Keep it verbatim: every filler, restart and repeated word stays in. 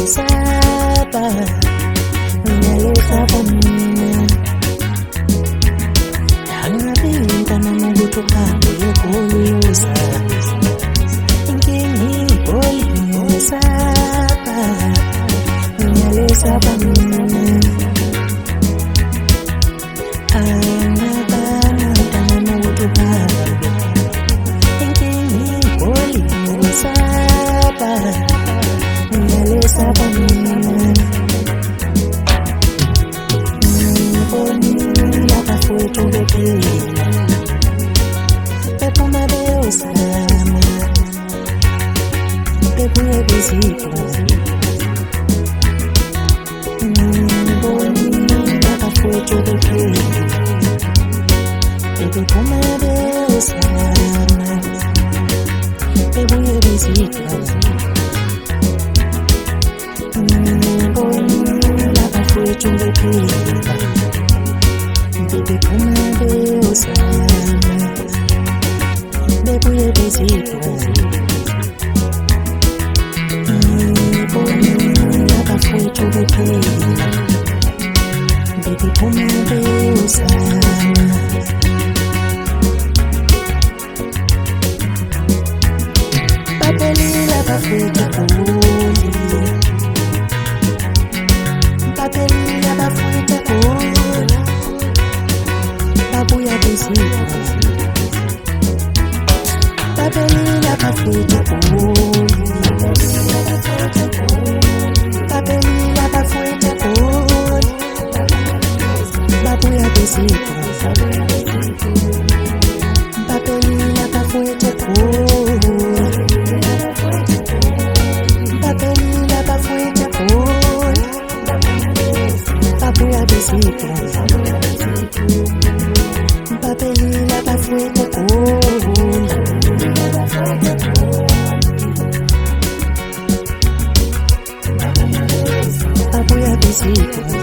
sapa ngiyalesa mina angabinta noma ukuthi uhambe uyogoluza inkingi igoli sapa ngiyalesa mina angabinta noma ukuthi uhambe inkingi igoli sapa ngiyalesa mina bafowethu bephila bephuma beyozama bebuye bezipho ngibonile bafowethu bephila bephuma beyozama bebuye bezipho ngibonile bafowethu bephila bephuma beyozama bebuye bezipho ngibonile bafowethu bephila bephuma beyozama baphelile bafowethu egoli baphelile bafowethu egoli babuya bezipho baphelile bafowethu egoli baphelile bafowethu egoli babuya bezipho baphelile bafowethu egoli baphelile bafowethu egoli babuya bezipho baphelile bafowethu egoli babuya bezipho